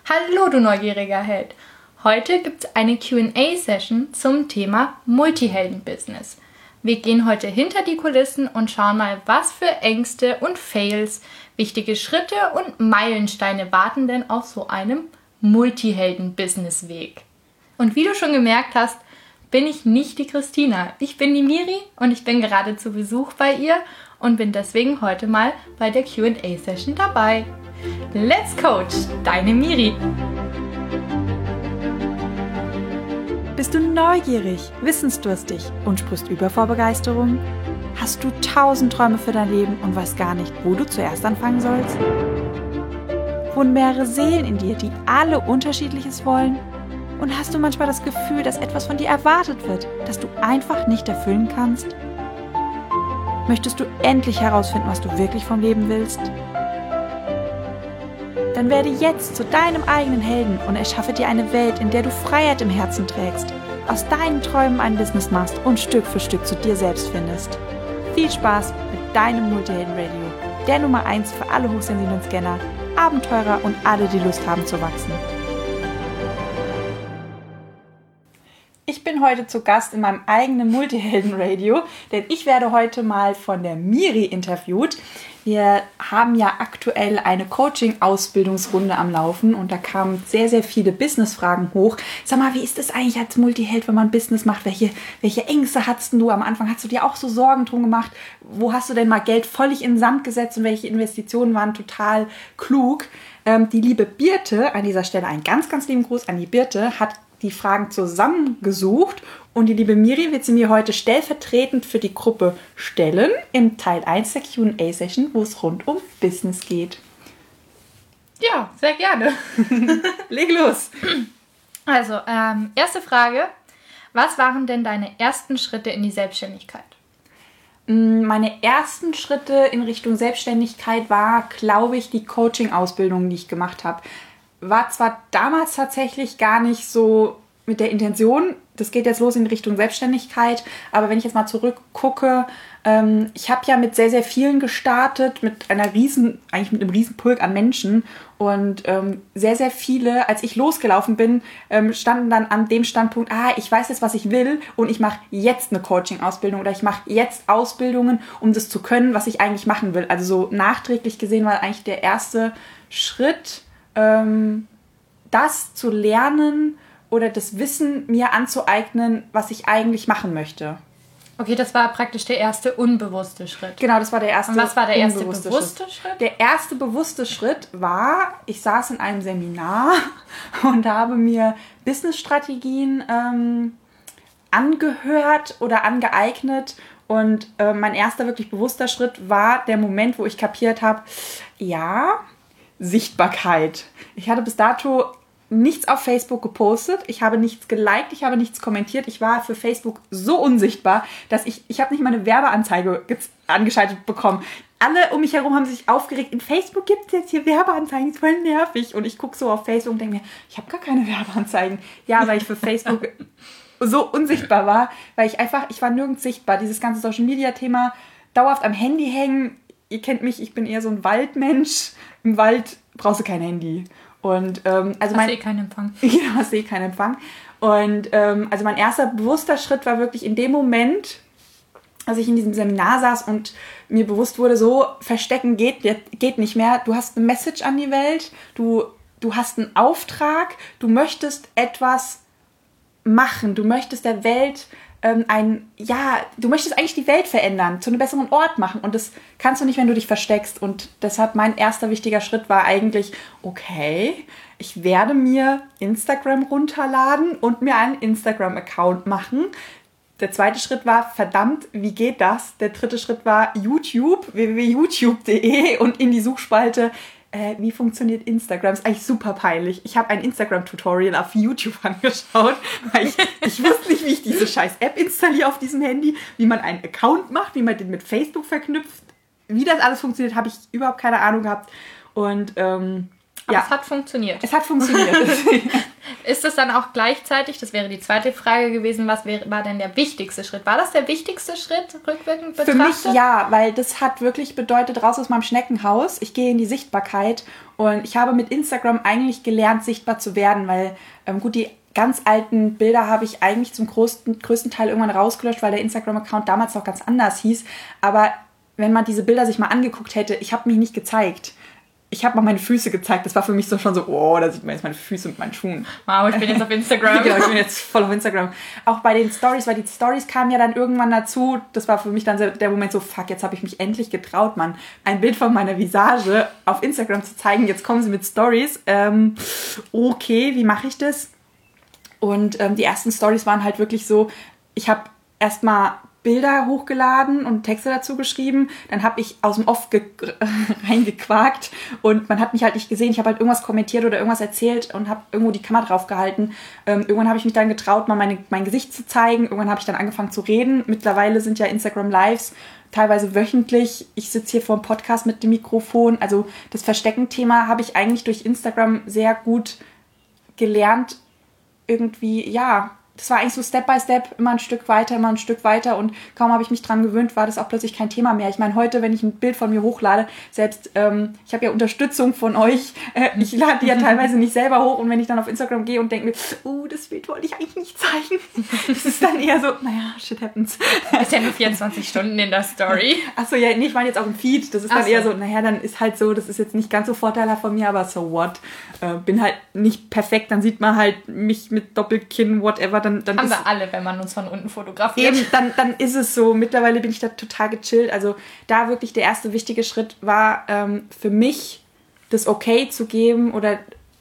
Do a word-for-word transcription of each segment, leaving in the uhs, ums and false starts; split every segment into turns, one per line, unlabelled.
Hallo du neugieriger Held! Heute gibt es eine Q and A-Session zum Thema Multihelden-Business. Wir gehen heute hinter die Kulissen und schauen mal, was für Ängste und Fails, wichtige Schritte und Meilensteine warten denn auf so einem Multihelden-Business-Weg. Und wie du schon gemerkt hast, bin ich nicht die Christina. Ich bin die Miri und ich bin gerade zu Besuch bei ihr und bin deswegen heute mal bei der Q and A-Session dabei. Let's Coach, deine Miri.
Bist du neugierig, wissensdurstig und sprichst über vor Begeisterung? Hast du tausend Träume für dein Leben und weißt gar nicht, wo du zuerst anfangen sollst? Wohnen mehrere Seelen in dir, die alle Unterschiedliches wollen? Und hast du manchmal das Gefühl, dass etwas von dir erwartet wird, das du einfach nicht erfüllen kannst? Möchtest du endlich herausfinden, was du wirklich vom Leben willst? Dann werde jetzt zu deinem eigenen Helden und erschaffe dir eine Welt, in der du Freiheit im Herzen trägst, aus deinen Träumen ein Business machst und Stück für Stück zu dir selbst findest. Viel Spaß mit deinem Multihelden-Radio, der Nummer eins für alle hochsensiblen Scanner, Abenteurer und alle, die Lust haben zu wachsen. Ich bin heute zu Gast in meinem eigenen Multihelden-Radio, denn ich werde heute mal von der Miri interviewt. Wir haben ja aktuell eine Coaching-Ausbildungsrunde am Laufen und da kamen sehr, sehr viele Business-Fragen hoch. Sag mal, wie ist es eigentlich als Multiheld, wenn man Business macht? Welche, welche Ängste hattest du am Anfang? Hast du dir auch so Sorgen drum gemacht? Wo hast du denn mal Geld völlig in den Sand gesetzt und welche Investitionen waren total klug? Ähm, die liebe Birte, an dieser Stelle einen ganz, ganz lieben Gruß an die Birte, hat die Fragen zusammengesucht und die liebe Miri wird sie mir heute stellvertretend für die Gruppe stellen im Teil eins der Q and A-Session, wo es rund um Business geht.
Ja, sehr gerne.
Leg los!
Also, ähm, erste Frage. Was waren denn deine ersten Schritte in die Selbstständigkeit?
Meine ersten Schritte in Richtung Selbstständigkeit war, glaube ich, die Coaching-Ausbildung, die ich gemacht habe. War zwar damals tatsächlich gar nicht so mit der Intention, das geht jetzt los in Richtung Selbstständigkeit, aber wenn ich jetzt mal zurückgucke, ähm, ich habe ja mit sehr, sehr vielen gestartet, mit einer riesen, eigentlich mit einem riesen Pulk an Menschen und ähm, sehr, sehr viele, als ich losgelaufen bin, ähm, standen dann an dem Standpunkt, ah, ich weiß jetzt, was ich will und ich mache jetzt eine Coaching-Ausbildung oder ich mache jetzt Ausbildungen, um das zu können, was ich eigentlich machen will. Also so nachträglich gesehen war eigentlich der erste Schritt, ähm, das zu lernen oder das Wissen mir anzueignen, was ich eigentlich machen möchte.
Okay, das war praktisch der erste unbewusste Schritt.
Genau, das war der erste.
Und was war der erste
unbewusste
bewusste
Schritt?
Schritt?
Der erste bewusste Schritt war, ich saß in einem Seminar und habe mir Businessstrategien ähm, angehört oder angeeignet. Und äh, mein erster wirklich bewusster Schritt war der Moment, wo ich kapiert habe, ja, Sichtbarkeit. Ich hatte bis dato nichts auf Facebook gepostet, ich habe nichts geliked, ich habe nichts kommentiert. Ich war für Facebook so unsichtbar, dass ich, ich habe nicht mal eine Werbeanzeige angeschaltet bekommen. Alle um mich herum haben sich aufgeregt, in Facebook gibt es jetzt hier Werbeanzeigen, ist voll nervig. Und ich gucke so auf Facebook und denke mir, ich habe gar keine Werbeanzeigen. Ja, weil ich für Facebook so unsichtbar war, weil ich einfach, ich war nirgends sichtbar. Dieses ganze Social-Media-Thema, dauerhaft am Handy hängen. Ihr kennt mich, ich bin eher so ein Waldmensch. Im Wald brauchst du kein Handy. Und, ähm, also
hast
mein,
eh keinen Empfang.
Ja, hast eh keinen Empfang. Und ähm, also mein erster bewusster Schritt war wirklich in dem Moment, als ich in diesem Seminar saß und mir bewusst wurde, so verstecken geht, geht nicht mehr. Du hast eine Message an die Welt, du, du hast einen Auftrag, du möchtest etwas machen, du möchtest der Welt ähm, ein, ja, du möchtest eigentlich die Welt verändern, zu einem besseren Ort machen und das kannst du nicht, wenn du dich versteckst und deshalb mein erster wichtiger Schritt war eigentlich, okay, ich werde mir Instagram runterladen und mir einen Instagram-Account machen. Der zweite Schritt war, verdammt, wie geht das? Der dritte Schritt war YouTube, w w w punkt youtube punkt de und in die Suchspalte, äh, wie funktioniert Instagram? Ist eigentlich super peinlich. Ich habe ein Instagram-Tutorial auf YouTube angeschaut, weil ich, ich wusste nicht, wie ich diese scheiß App installiere auf diesem Handy, wie man einen Account macht, wie man den mit Facebook verknüpft. Wie das alles funktioniert, habe ich überhaupt keine Ahnung gehabt. Und ähm,
Aber
ja.
es hat funktioniert.
Es hat funktioniert.
Ist es dann auch gleichzeitig, das wäre die zweite Frage gewesen, was wäre, war denn der wichtigste Schritt? War das der wichtigste Schritt, rückwirkend betrachtet?
Für mich ja, weil das hat wirklich bedeutet, raus aus meinem Schneckenhaus. Ich gehe in die Sichtbarkeit und ich habe mit Instagram eigentlich gelernt, sichtbar zu werden, weil, ähm, gut, die ganz alten Bilder habe ich eigentlich zum größten, größten Teil irgendwann rausgelöscht, weil der Instagram-Account damals noch ganz anders hieß. Aber wenn man diese Bilder sich mal angeguckt hätte, ich habe mich nicht gezeigt. Ich habe mal meine Füße gezeigt. Das war für mich so schon so, oh, da sieht man jetzt meine Füße mit meinen Schuhen.
Wow, ich bin jetzt auf Instagram.
Genau, ich bin jetzt voll auf Instagram. Auch bei den Stories, weil die Stories kamen ja dann irgendwann dazu. Das war für mich dann der Moment so, fuck, jetzt habe ich mich endlich getraut, Mann, ein Bild von meiner Visage auf Instagram zu zeigen. Jetzt kommen sie mit Stories. Ähm, okay, wie mache ich das? Und ähm, die ersten Stories waren halt wirklich so, ich habe erstmal Bilder hochgeladen und Texte dazu geschrieben. Dann habe ich aus dem Off ge- reingequakt und man hat mich halt nicht gesehen. Ich habe halt irgendwas kommentiert oder irgendwas erzählt und habe irgendwo die Kamera drauf gehalten. Ähm, irgendwann habe ich mich dann getraut, mal meine, mein Gesicht zu zeigen. Irgendwann habe ich dann angefangen zu reden. Mittlerweile sind ja Instagram Lives teilweise wöchentlich. Ich sitze hier vor dem Podcast mit dem Mikrofon. Also das Verstecken-Thema habe ich eigentlich durch Instagram sehr gut gelernt. Irgendwie, ja, das war eigentlich so Step by Step, immer ein Stück weiter, immer ein Stück weiter und kaum habe ich mich dran gewöhnt, war das auch plötzlich kein Thema mehr. Ich meine, heute, wenn ich ein Bild von mir hochlade, selbst, ähm, ich habe ja Unterstützung von euch, äh, ich lade die ja teilweise nicht selber hoch und wenn ich dann auf Instagram gehe und denke mir, oh, das Bild wollte ich eigentlich nicht zeigen, das ist dann eher so, naja, shit happens.
Ist ja nur vierundzwanzig Stunden in der Story.
Achso, ja, nee, ich meine jetzt auch im Feed, das ist dann
Ach
eher
so.
so, naja, dann ist halt so, das ist jetzt nicht ganz so vorteilhaft von mir, aber so what, äh, bin halt nicht perfekt, dann sieht man halt mich mit Doppelkinn, whatever, dann, dann
Haben
ist...
wir alle, wenn man uns von unten fotografiert.
Eben, dann, dann ist es so. Mittlerweile bin ich da total gechillt. Also da wirklich der erste wichtige Schritt war ähm, für mich, das Okay zu geben oder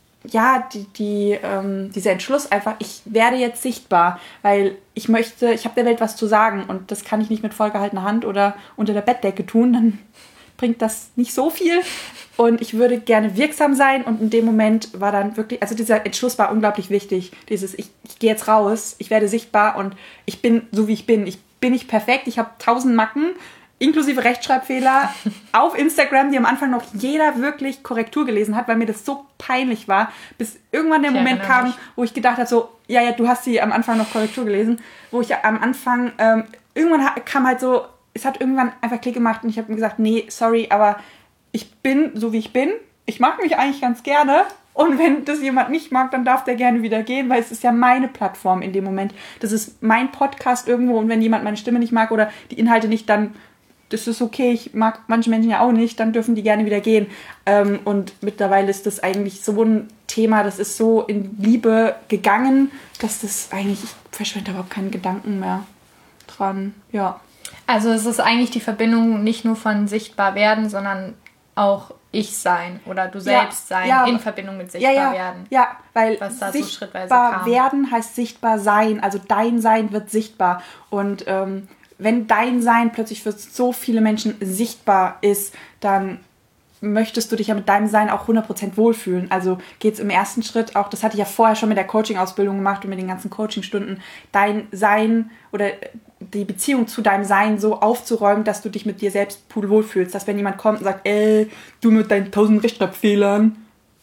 ja, die, die, ähm, dieser Entschluss einfach, ich werde jetzt sichtbar, weil ich möchte, ich habe der Welt was zu sagen und das kann ich nicht mit vollgehaltener Hand oder unter der Bettdecke tun, dann bringt das nicht so viel und ich würde gerne wirksam sein und in dem Moment war dann wirklich, also dieser Entschluss war unglaublich wichtig, dieses, ich, ich gehe jetzt raus, ich werde sichtbar und ich bin so, wie ich bin. Ich bin nicht perfekt, ich habe tausend Macken, inklusive Rechtschreibfehler auf Instagram, die am Anfang noch jeder wirklich Korrektur gelesen hat, weil mir das so peinlich war, bis irgendwann der
Ich
Moment kam,
mich.
wo ich gedacht habe, so, ja, ja, du hast sie am Anfang noch Korrektur gelesen, wo ich am Anfang, ähm, irgendwann ha- kam halt so, es hat irgendwann einfach Klick gemacht und ich habe mir gesagt, nee, sorry, aber ich bin so, wie ich bin. Ich mag mich eigentlich ganz gerne. Und wenn das jemand nicht mag, dann darf der gerne wieder gehen, weil es ist ja meine Plattform in dem Moment. Das ist mein Podcast irgendwo und wenn jemand meine Stimme nicht mag oder die Inhalte nicht, dann das ist okay. Ich mag manche Menschen ja auch nicht, dann dürfen die gerne wieder gehen. Ähm, und mittlerweile ist das eigentlich so ein Thema, das ist so in Liebe gegangen, dass das eigentlich, ich verschwende überhaupt keinen Gedanken mehr dran. Ja.
Also es ist eigentlich die Verbindung nicht nur von sichtbar werden, sondern auch ich sein oder du selbst
Ja,
sein
ja,
in Verbindung mit sichtbar
ja, ja,
werden.
Ja, weil
Was da so schrittweise
sichtbar
kam.
werden heißt sichtbar sein. Also dein Sein wird sichtbar. Und ähm, wenn dein Sein plötzlich für so viele Menschen sichtbar ist, dann möchtest du dich ja mit deinem Sein auch hundert Prozent wohlfühlen. Also geht es im ersten Schritt auch, das hatte ich ja vorher schon mit der Coaching-Ausbildung gemacht und mit den ganzen Coaching-Stunden, dein Sein oder die Beziehung zu deinem Sein so aufzuräumen, dass du dich mit dir selbst pudelwohl fühlst. Dass wenn jemand kommt und sagt, ey, du mit deinen tausend Rechtschreibfehlern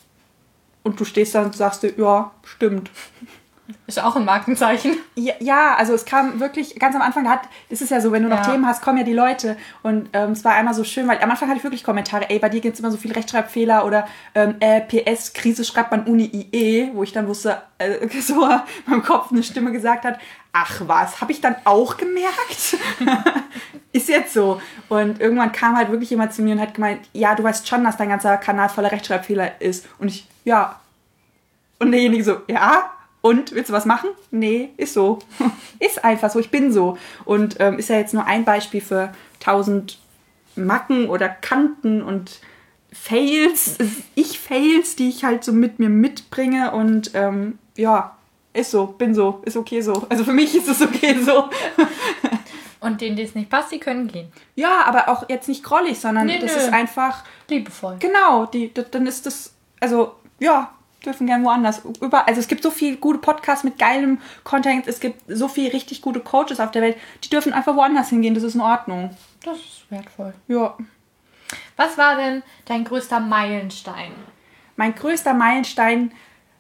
und du stehst da und sagst dir, ja, stimmt.
Ist auch ein Markenzeichen.
Ja, ja, also es kam wirklich, ganz am Anfang, da hat, es ist ja so, wenn du noch
Ja.
Themen hast, kommen ja die Leute und ähm, es war einmal so schön, weil am Anfang hatte ich wirklich Kommentare, ey, bei dir gibt es immer so viel Rechtschreibfehler oder ähm, äh, P S, Krise schreibt man Uni I E, wo ich dann wusste, äh, so in meinem Kopf eine Stimme gesagt hat, ach was, habe ich dann auch gemerkt? Ist jetzt so. Und irgendwann kam halt wirklich jemand zu mir und hat gemeint, ja, du weißt schon, dass dein ganzer Kanal voller Rechtschreibfehler ist. Und ich, ja. Und derjenige so, ja, und willst du was machen? Nee, ist so. Ist einfach so, ich bin so. Und ähm, ist ja jetzt nur ein Beispiel für tausend Macken oder Kanten und Fails, Ich-Fails, die ich halt so mit mir mitbringe. Und ähm, ja, ist so, bin so, ist okay so. Also für mich ist es okay so.
Und denen, denen es nicht passt, die können gehen.
Ja, aber auch jetzt nicht grollig, sondern
Nee,
das
nö.
ist einfach,
Liebevoll.
genau, die, d- dann ist das, also ja, dürfen gern woanders. Über, also es gibt so viele gute Podcasts mit geilem Content, es gibt so viele richtig gute Coaches auf der Welt, die dürfen einfach woanders hingehen, das ist in Ordnung.
Das ist wertvoll.
Ja.
Was war denn dein größter Meilenstein?
mein größter Meilenstein,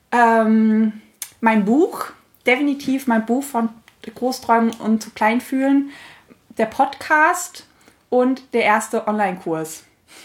ähm, mein Buch, definitiv mein Buch von Großträumen und zu klein fühlen, der Podcast und der erste Online-Kurs.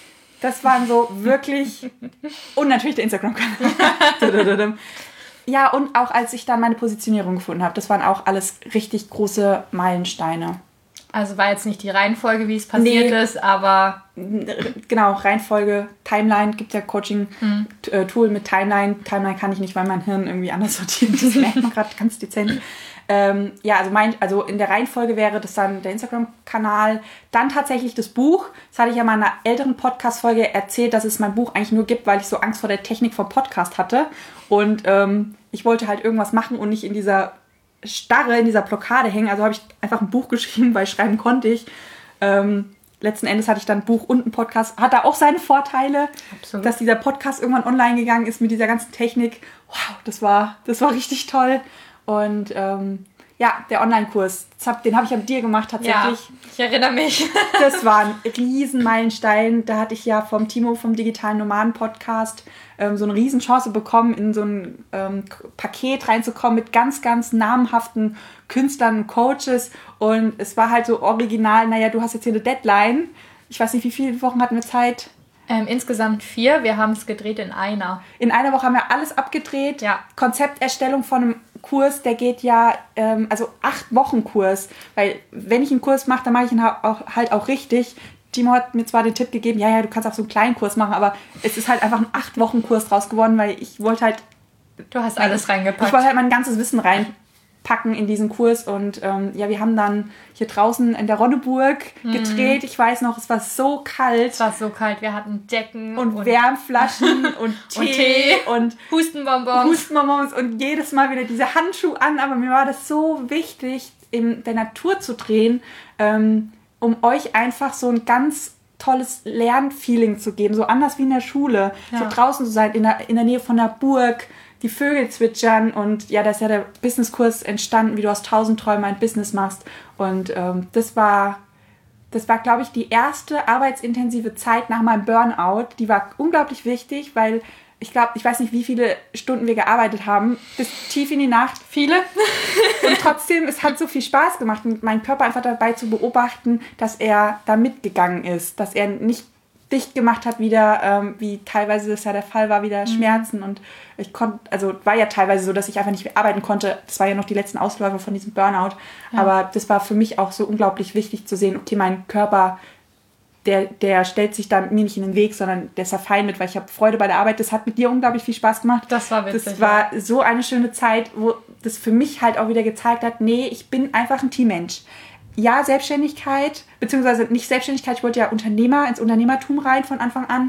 Das waren so wirklich, und natürlich der Instagram-Kanal. Ja, und auch als ich dann meine Positionierung gefunden habe, das waren auch alles richtig große Meilensteine.
Also war jetzt nicht die Reihenfolge, wie es passiert nee. ist, aber...
Genau, Reihenfolge, Timeline, gibt ja Coaching-Tool hm. mit Timeline. Timeline kann ich nicht, weil mein Hirn irgendwie anders sortiert. Das merkt man gerade ganz dezent. Ähm, ja, also, mein, also in der Reihenfolge wäre das dann der Instagram-Kanal, dann tatsächlich das Buch. Das hatte ich ja mal in einer älteren Podcast-Folge erzählt, dass es mein Buch eigentlich nur gibt, weil ich so Angst vor der Technik vom Podcast hatte. Und ähm, ich wollte halt irgendwas machen und nicht in dieser Starre, in dieser Blockade hängen. Also habe ich einfach ein Buch geschrieben, weil schreiben konnte ich. Ähm, letzten Endes hatte ich dann ein Buch und einen Podcast. Hat da auch seine Vorteile, Absolut. Dass dieser Podcast irgendwann online gegangen ist mit dieser ganzen Technik. Wow, das war, das war richtig toll. Und ähm, ja, der Online-Kurs, den habe ich ja mit dir gemacht tatsächlich.
Ja, ich erinnere mich.
Das war ein riesen Meilenstein. Da hatte ich ja vom Timo vom Digitalen Nomaden-Podcast ähm, so eine riesen Chance bekommen, in so ein ähm, Paket reinzukommen mit ganz, ganz namhaften Künstlern und Coaches. Und es war halt so original, naja, du hast jetzt hier eine Deadline. Ich weiß nicht, wie viele Wochen hatten wir Zeit?
Ähm, insgesamt vier. Wir haben es gedreht in einer.
In einer Woche haben wir alles abgedreht.
Ja.
Konzepterstellung von einem Kurs, der geht ja, ähm, also acht Wochen Kurs. Weil wenn ich einen Kurs mache, dann mache ich ihn auch, halt auch richtig. Timo hat mir zwar den Tipp gegeben, ja, ja, du kannst auch so einen kleinen Kurs machen, aber es ist halt einfach ein acht Wochen Kurs draus geworden, weil ich wollte halt...
Du hast alles reingepackt.
Ich wollte halt mein ganzes Wissen reinpacken in diesen Kurs und ähm, ja, wir haben dann hier draußen in der Ronneburg gedreht. Mm. Ich weiß noch, es war so kalt.
Es war so kalt, wir hatten Decken
und, und Wärmflaschen und Tee und, Tee und
Hustenbonbons.
Hustenbonbons und jedes Mal wieder diese Handschuhe an, aber mir war das so wichtig, in der Natur zu drehen, ähm, um euch einfach so ein ganz tolles Lernfeeling zu geben, so anders wie in der Schule, ja. So draußen zu sein, in der, in der Nähe von der Burg, die Vögel zwitschern und ja, da ist ja der Businesskurs entstanden, wie du aus tausend Träumen ein Business machst und ähm, das war, das war, glaube ich, die erste arbeitsintensive Zeit nach meinem Burnout, die war unglaublich wichtig, weil ich glaube, ich weiß nicht, wie viele Stunden wir gearbeitet haben, bis tief in die Nacht.
Viele.
Und trotzdem, es hat so viel Spaß gemacht, meinen Körper einfach dabei zu beobachten, dass er da mitgegangen ist, dass er nicht dicht gemacht hat wieder, ähm, wie teilweise das ja der Fall war, wieder mhm. Schmerzen und ich konnte, also war ja teilweise so, dass ich einfach nicht mehr arbeiten konnte. Das war ja noch die letzten Ausläufer von diesem Burnout. Ja. Aber das war für mich auch so unglaublich wichtig zu sehen, okay, mein Körper, der, der stellt sich da mir nicht in den Weg, sondern der ist ja fein mit, weil ich habe Freude bei der Arbeit. Das hat mit dir unglaublich viel Spaß gemacht.
Das war witzig.
Das war ja. so eine schöne Zeit, wo das für mich halt auch wieder gezeigt hat, nee, ich bin einfach ein Teammensch. Ja, Selbstständigkeit, beziehungsweise nicht Selbstständigkeit, ich wollte ja Unternehmer, ins Unternehmertum rein von Anfang an.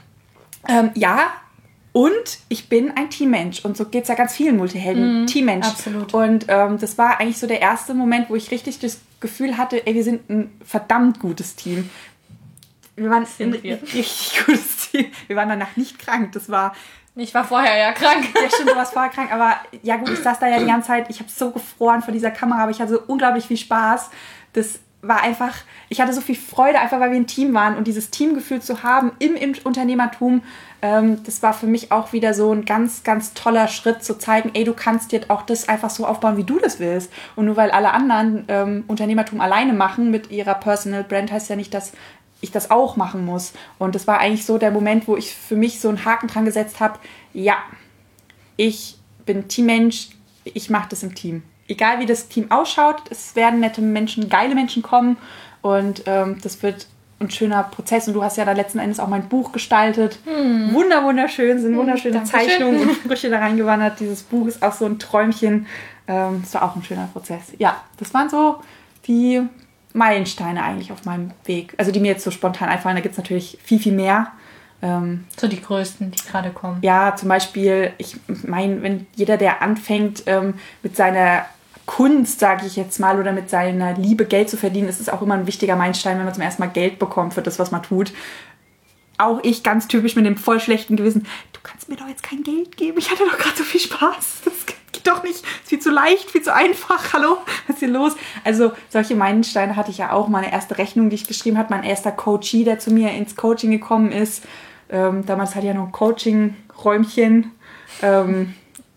Ähm, ja, und ich bin ein Teammensch. Und so geht es ja ganz vielen Multihelden. Mm, Teammensch.
Absolut.
Und ähm, das war eigentlich so der erste Moment, wo ich richtig das Gefühl hatte, ey, wir sind ein verdammt gutes Team. Wir waren ein richtig gutes Team. Wir waren danach nicht krank. Das war...
Ich war vorher ja krank.
Ja, stimmt, du warst vorher krank. Aber ja gut, ich saß da ja die ganze Zeit. Ich habe so gefroren vor dieser Kamera, aber ich hatte so unglaublich viel Spaß. Das war einfach... Ich hatte so viel Freude, einfach weil wir ein Team waren. Und dieses Teamgefühl zu haben im, im Unternehmertum, ähm, das war für mich auch wieder so ein ganz, ganz toller Schritt, zu zeigen, ey, du kannst dir auch das einfach so aufbauen, wie du das willst. Und nur weil alle anderen ähm, Unternehmertum alleine machen mit ihrer Personal Brand, heißt ja nicht, dass ich das auch machen muss. Und das war eigentlich so der Moment, wo ich für mich so einen Haken dran gesetzt habe, ja, ich bin Teammensch, ich mache das im Team. Egal wie das Team ausschaut, es werden nette Menschen, geile Menschen kommen und ähm, das wird ein schöner Prozess. Und du hast ja da letzten Endes auch mein Buch gestaltet. Hm. Wunder, wunderschön, sind wunderschöne hm, Zeichnungen und Sprüche da reingewandert. Dieses Buch ist auch so ein Träumchen. Ähm, das war auch ein schöner Prozess. Ja, das waren so die Meilensteine eigentlich auf meinem Weg. Also die mir jetzt so spontan einfallen, da gibt es natürlich viel, viel mehr. Ähm,
so die größten, die gerade kommen.
Ja, zum Beispiel, ich meine, wenn jeder, der anfängt ähm, mit seiner Kunst, sage ich jetzt mal, oder mit seiner Liebe Geld zu verdienen, ist es auch immer ein wichtiger Meilenstein, wenn man zum ersten Mal Geld bekommt für das, was man tut. Auch ich ganz typisch mit dem voll schlechten Gewissen, du kannst mir doch jetzt kein Geld geben, ich hatte doch gerade so viel Spaß. Das geht doch nicht, ist viel zu leicht, viel zu einfach, hallo, was ist hier los? Also solche Meilensteine hatte ich ja auch, meine erste Rechnung, die ich geschrieben habe, mein erster Coachee, der zu mir ins Coaching gekommen ist. Ähm, damals hatte ich ja noch einen Coaching Räumchen. Ähm,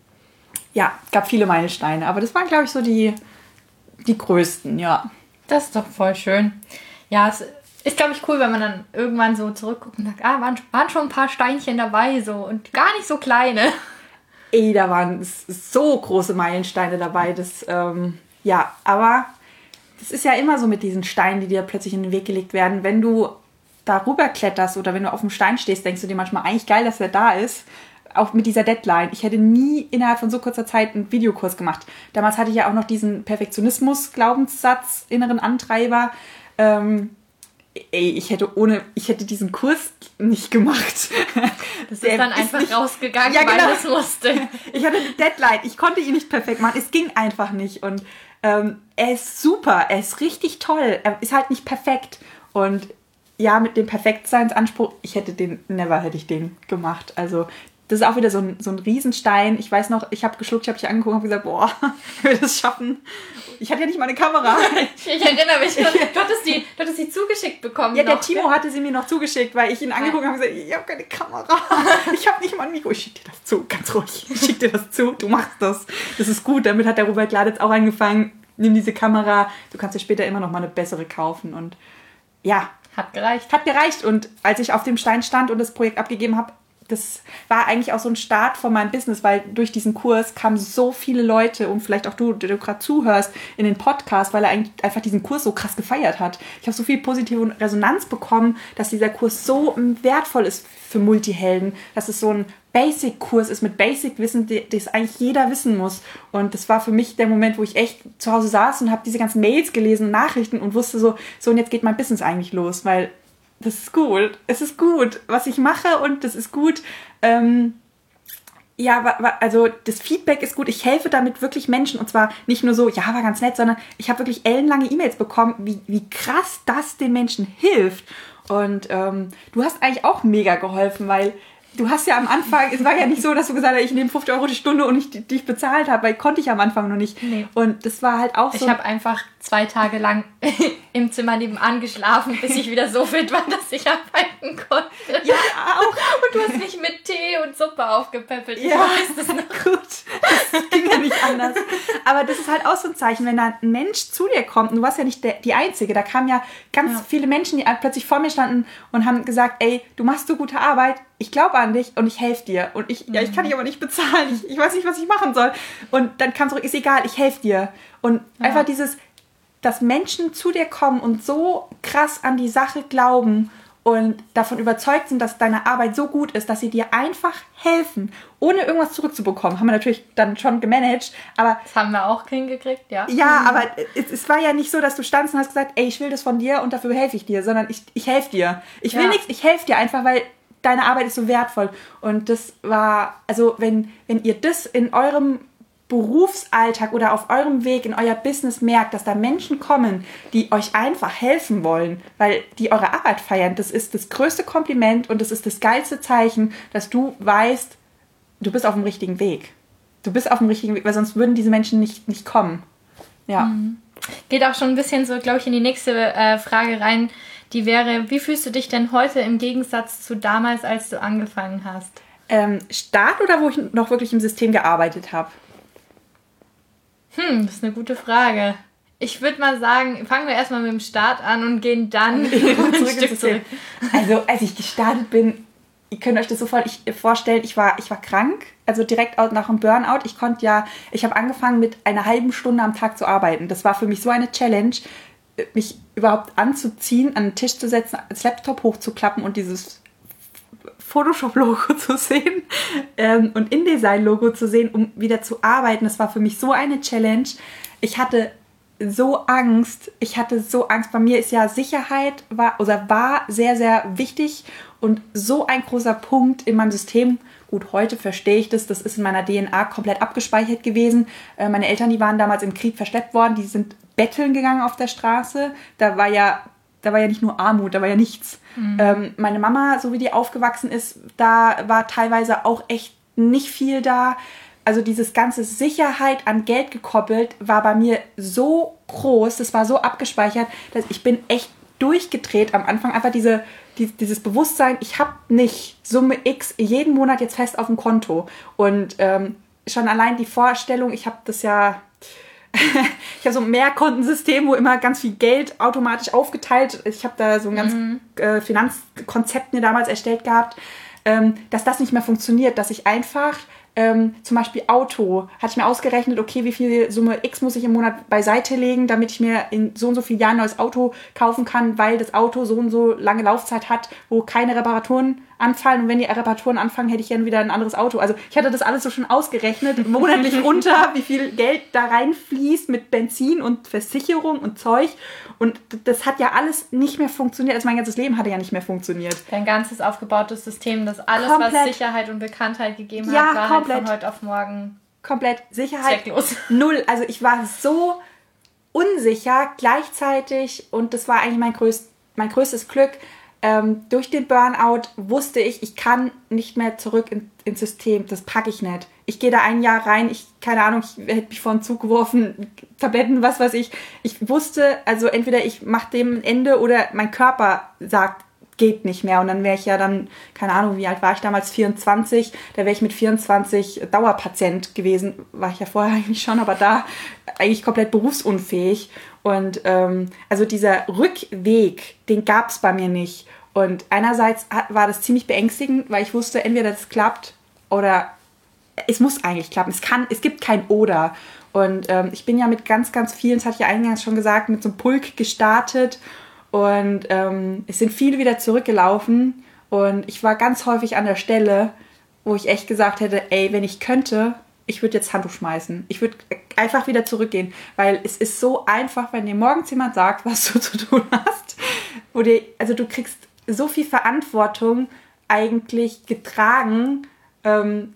ja, gab viele Meilensteine, aber das waren, glaube ich, so die, die größten, ja.
Das ist doch voll schön. Ja, es ist, glaube ich, cool, wenn man dann irgendwann so zurückguckt und sagt, ah, waren, waren schon ein paar Steinchen dabei so und gar nicht so kleine.
Ey, da waren so große Meilensteine dabei, das, ähm, ja, aber das ist ja immer so mit diesen Steinen, die dir plötzlich in den Weg gelegt werden. Wenn du darüber kletterst oder wenn du auf dem Stein stehst, denkst du dir manchmal, eigentlich geil, dass der da ist. Auch mit dieser Deadline. Ich hätte nie innerhalb von so kurzer Zeit einen Videokurs gemacht. Damals hatte ich ja auch noch diesen Perfektionismus-Glaubenssatz, inneren Antreiber. Ähm, ey, ich hätte ohne, ich hätte diesen Kurs nicht gemacht.
Das ist dann ist einfach nicht rausgegangen,
ja, genau.
Weil es musste.
Ich hatte eine Deadline. Ich konnte ihn nicht perfekt machen. Es ging einfach nicht. Und ähm, er ist super. Er ist richtig toll. Er ist halt nicht perfekt. Und ja, mit dem Perfektseinsanspruch, ich hätte den, never hätte ich den gemacht. Also das ist auch wieder so ein, so ein Riesenstein. Ich weiß noch, ich habe geschluckt, ich habe dich angeguckt und habe gesagt, boah, ich will das schaffen. Ich hatte ja nicht mal eine Kamera.
Ich erinnere mich, du hattest die, du hattest die zugeschickt bekommen.
Ja,
noch.
Der Timo hatte sie mir noch zugeschickt, weil ich ihn angeguckt habe und gesagt, ich habe keine Kamera. Ich habe nicht mal ein Mikro. Ich schicke dir das zu, ganz ruhig. Ich schicke dir das zu, du machst das. Das ist gut. Damit hat der Robert Gladitz auch angefangen. Nimm diese Kamera, du kannst dir später immer noch mal eine bessere kaufen. Und ja.
Hat gereicht.
Hat gereicht. Und als ich auf dem Stein stand und das Projekt abgegeben habe, das war eigentlich auch so ein Start von meinem Business, weil durch diesen Kurs kamen so viele Leute und vielleicht auch du, der du gerade zuhörst, in den Podcast, weil er eigentlich einfach diesen Kurs so krass gefeiert hat. Ich habe so viel positive Resonanz bekommen, dass dieser Kurs so wertvoll ist für Multihelden, dass es so ein Basic-Kurs ist mit Basic-Wissen, das eigentlich jeder wissen muss. Und das war für mich der Moment, wo ich echt zu Hause saß und habe diese ganzen Mails gelesen, Nachrichten und wusste so, so und jetzt geht mein Business eigentlich los, weil das ist gut. Es ist gut, was ich mache und das ist gut. Ähm, ja, also das Feedback ist gut. Ich helfe damit wirklich Menschen und zwar nicht nur so, ja, war ganz nett, sondern ich habe wirklich ellenlange E-Mails bekommen, wie, wie krass das den Menschen hilft. Und ähm, du hast eigentlich auch mega geholfen, weil du hast ja am Anfang, es war ja nicht so, dass du gesagt hast, ich nehme fünfzig Euro die Stunde und ich dich bezahlt habe, weil konnte ich am Anfang noch nicht.
Nee.
Und das war halt auch so.
Ich habe einfach zwei Tage lang im Zimmer nebenan geschlafen, bis ich wieder so fit war, dass ich arbeiten konnte.
Ja, auch.
Und du hast mich mit Tee und Suppe aufgepäppelt. Ich
ja,
weiß das noch.
Gut. Das ging ja nicht anders. Aber das ist halt auch so ein Zeichen, wenn da ein Mensch zu dir kommt, und du warst ja nicht der, die Einzige, da kamen ja ganz ja. viele Menschen, die plötzlich vor mir standen und haben gesagt, ey, du machst so gute Arbeit, ich glaube an dich und ich helfe dir. Und ich, mhm. ja, ich kann dich aber nicht bezahlen. Ich, ich weiß nicht, was ich machen soll. Und dann kam zurück, ist egal, ich helfe dir. Und ja. einfach dieses, dass Menschen zu dir kommen und so krass an die Sache glauben und davon überzeugt sind, dass deine Arbeit so gut ist, dass sie dir einfach helfen, ohne irgendwas zurückzubekommen. Haben wir natürlich dann schon gemanagt, aber...
Das haben wir auch hingekriegt, ja.
Ja, mhm. aber es, es war ja nicht so, dass du standst und hast gesagt, ey, ich will das von dir und dafür helfe ich dir, sondern ich, ich helfe dir. Ich will ja. nichts, ich helfe dir einfach, weil deine Arbeit ist so wertvoll. Und das war, also wenn, wenn ihr das in eurem Berufsalltag oder auf eurem Weg in euer Business merkt, dass da Menschen kommen, die euch einfach helfen wollen, weil die eure Arbeit feiern, das ist das größte Kompliment und das ist das geilste Zeichen, dass du weißt, du bist auf dem richtigen Weg. Du bist auf dem richtigen Weg, weil sonst würden diese Menschen nicht, nicht kommen. Ja.
Mhm. Geht auch schon ein bisschen so, glaube ich, in die nächste äh, Frage rein, die wäre, wie fühlst du dich denn heute im Gegensatz zu damals, als du angefangen hast?
Ähm, Start oder wo ich noch wirklich im System gearbeitet habe?
Hm, das ist eine gute Frage. Ich würde mal sagen, fangen wir erstmal mit dem Start an und gehen dann ein Stück zurück.
Also, als ich gestartet bin, ihr könnt euch das so vorstellen, ich war, ich war krank, also direkt nach dem Burnout. Ich konnte ja, ich habe angefangen mit einer halben Stunde am Tag zu arbeiten. Das war für mich so eine Challenge, mich überhaupt anzuziehen, an den Tisch zu setzen, das Laptop hochzuklappen und dieses Photoshop-Logo zu sehen ähm, und InDesign-Logo zu sehen, um wieder zu arbeiten. Das war für mich so eine Challenge. Ich hatte so Angst. Ich hatte so Angst. Bei mir ist ja Sicherheit war, oder war sehr, sehr wichtig und so ein großer Punkt in meinem System. Gut, heute verstehe ich das. Das ist in meiner D N A komplett abgespeichert gewesen. Äh, meine Eltern, die waren damals im Krieg verschleppt worden. Die sind betteln gegangen auf der Straße. Da war ja Da war ja nicht nur Armut, da war ja nichts. Mhm. Ähm, meine Mama, so wie die aufgewachsen ist, da war teilweise auch echt nicht viel da. Also dieses ganze Sicherheit an Geld gekoppelt war bei mir so groß, das war so abgespeichert, dass ich bin echt durchgedreht am Anfang. Einfach diese, die, dieses Bewusstsein, ich habe nicht Summe X jeden Monat jetzt fest auf dem Konto. Und ähm, schon allein die Vorstellung, ich habe das ja... ich habe so ein Mehrkontensystem, wo immer ganz viel Geld automatisch aufgeteilt. Ich habe da so ein ganz mhm. äh, Finanzkonzept mir damals erstellt gehabt, ähm, dass das nicht mehr funktioniert, dass ich einfach ähm, zum Beispiel Auto, hatte ich mir ausgerechnet, okay, wie viel Summe X muss ich im Monat beiseite legen, damit ich mir in so und so vielen Jahren ein neues Auto kaufen kann, weil das Auto so und so lange Laufzeit hat, wo keine Reparaturen anfallen. Und wenn die Reparaturen anfangen, hätte ich dann wieder ein anderes Auto. Also ich hatte das alles so schon ausgerechnet, monatlich runter, wie viel Geld da reinfließt mit Benzin und Versicherung und Zeug. Und das hat ja alles nicht mehr funktioniert. Also mein ganzes Leben hatte ja nicht mehr funktioniert.
Dein ganzes aufgebautes System, das alles, komplett, was Sicherheit und Bekanntheit gegeben hat,
ja,
war
komplett,
halt von heute auf morgen
komplett Sicherheit.
Zwecklos.
Null. Also ich war so unsicher gleichzeitig und das war eigentlich mein, größt, mein größtes Glück. Ähm, durch den Burnout wusste ich, ich kann nicht mehr zurück in, ins System. Das packe ich nicht. Ich gehe da ein Jahr rein, ich, keine Ahnung, ich hätte mich vor den Zug geworfen, Tabletten, was weiß ich. Ich wusste, also entweder ich mache dem ein Ende oder mein Körper sagt, geht nicht mehr. Und dann wäre ich ja dann, keine Ahnung, wie alt war ich damals, vierundzwanzig, da wäre ich mit vierundzwanzig Dauerpatient gewesen. War ich ja vorher eigentlich schon, aber da eigentlich komplett berufsunfähig. Und ähm, also dieser Rückweg, den gab es bei mir nicht. Und einerseits war das ziemlich beängstigend, weil ich wusste, entweder das klappt oder es muss eigentlich klappen. Es kann, es gibt kein Oder. Und ähm, ich bin ja mit ganz, ganz vielen, das hatte ich ja eingangs schon gesagt, mit so einem Pulk gestartet. Und ähm, es sind viele wieder zurückgelaufen. Und ich war ganz häufig an der Stelle, wo ich echt gesagt hätte, ey, wenn ich könnte, ich würde jetzt Handtuch schmeißen. Ich würde einfach wieder zurückgehen. Weil es ist so einfach, wenn dir morgens jemand sagt, was du zu tun hast. Wo dir, also du kriegst so viel Verantwortung eigentlich getragen. Ähm,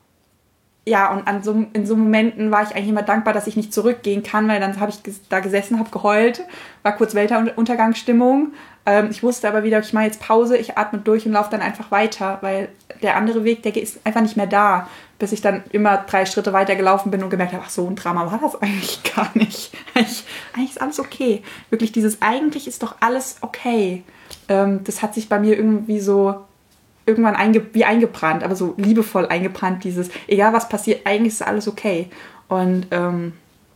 ja, und an so, in so Momenten war ich eigentlich immer dankbar, dass ich nicht zurückgehen kann, weil dann habe ich ges- da gesessen, habe geheult, war kurz Weltuntergangsstimmung. Ähm, ich wusste aber wieder, ich mache jetzt Pause, ich atme durch und laufe dann einfach weiter, weil der andere Weg, der ist einfach nicht mehr da, bis ich dann immer drei Schritte weiter gelaufen bin und gemerkt habe, ach, so ein Drama war das eigentlich gar nicht. Eigentlich, eigentlich ist alles okay. Wirklich dieses, eigentlich ist doch alles okay. Ähm, das hat sich bei mir irgendwie so irgendwann einge- wie eingebrannt, aber so liebevoll eingebrannt, dieses, egal was passiert, eigentlich ist alles okay. Und ähm,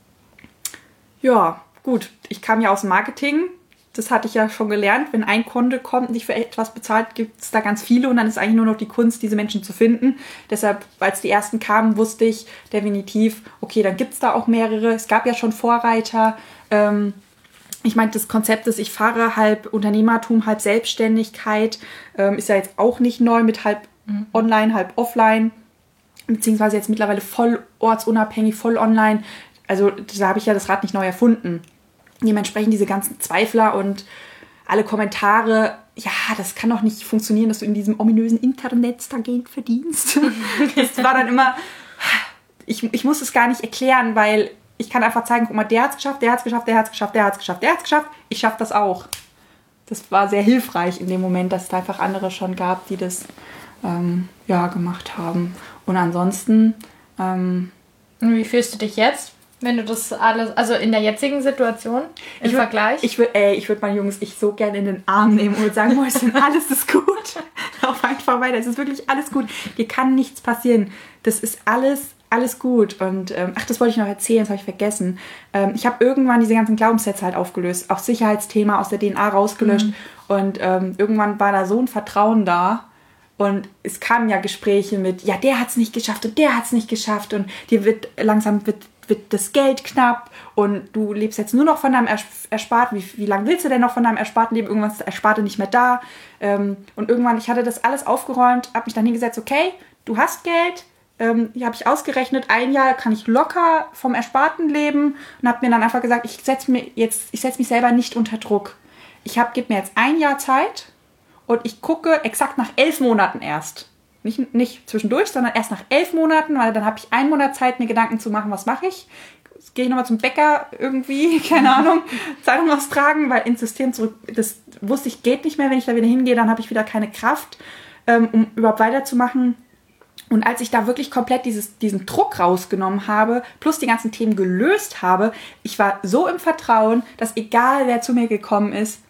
ja, gut, ich kam ja aus dem Marketing, das hatte ich ja schon gelernt, wenn ein Kunde kommt und dich für etwas bezahlt, gibt es da ganz viele und dann ist eigentlich nur noch die Kunst, diese Menschen zu finden. Deshalb, als die ersten kamen, wusste ich definitiv, okay, dann gibt es da auch mehrere, es gab ja schon Vorreiter, ähm, ich meine, das Konzept ist, ich fahre halb Unternehmertum, halb Selbstständigkeit, ähm, ist ja jetzt auch nicht neu mit halb mhm. online, halb offline, beziehungsweise jetzt mittlerweile voll ortsunabhängig, voll online. Also da habe ich ja das Rad nicht neu erfunden. Dementsprechend diese ganzen Zweifler und alle Kommentare, ja, das kann doch nicht funktionieren, dass du in diesem ominösen Internet da Geld verdienst. Das war dann immer, ich, ich muss es gar nicht erklären, weil ich kann einfach zeigen, guck mal, der hat's geschafft, der hat's geschafft, der hat's geschafft, der hat's geschafft, der hat's geschafft. Ich schaffe das auch. Das war sehr hilfreich in dem Moment, dass es einfach andere schon gab, die das ähm, ja, gemacht haben. Und ansonsten... Ähm,
Wie fühlst du dich jetzt, wenn du das alles, also in der jetzigen Situation im
ich würd,
Vergleich?
Ich würde, ey, ich würde meine Jungs ich so gerne in den Arm nehmen und sagen, Mäuschen, alles ist gut. Lauf einfach weiter, es ist wirklich alles gut. Dir kann nichts passieren. Das ist alles... Alles gut. Und ähm, ach, das wollte ich noch erzählen, das habe ich vergessen. Ähm, ich habe irgendwann diese ganzen Glaubenssätze halt aufgelöst, auch Sicherheitsthema aus der D N A rausgelöscht. Mhm. Und ähm, irgendwann war da so ein Vertrauen da. Und es kamen ja Gespräche mit, ja, der hat es nicht geschafft und der hat es nicht geschafft. Und dir wird langsam wird, wird das Geld knapp. Und du lebst jetzt nur noch von deinem Ersparten. Wie, wie lange willst du denn noch von deinem Ersparten leben? Irgendwann ist das Ersparte nicht mehr da. Ähm, und irgendwann, ich hatte das alles aufgeräumt, habe mich dann hingesetzt, okay, du hast Geld. Ähm, hier habe ich ausgerechnet, ein Jahr kann ich locker vom Ersparten leben und habe mir dann einfach gesagt, ich setze mir jetzt, ich setze mich selber nicht unter Druck. Ich habe, gebe mir jetzt ein Jahr Zeit und ich gucke exakt nach elf Monaten erst. Nicht, nicht zwischendurch, sondern erst nach elf Monaten, weil dann habe ich einen Monat Zeit, mir Gedanken zu machen, was mache ich. Jetzt gehe ich nochmal zum Bäcker irgendwie, keine Ahnung, Zeitung austragen, weil ins System zurück, das wusste ich, geht nicht mehr, wenn ich da wieder hingehe, dann habe ich wieder keine Kraft, ähm, um überhaupt weiterzumachen. Und als ich da wirklich komplett dieses, diesen Druck rausgenommen habe, plus die ganzen Themen gelöst habe, ich war so im Vertrauen, dass egal wer zu mir gekommen ist,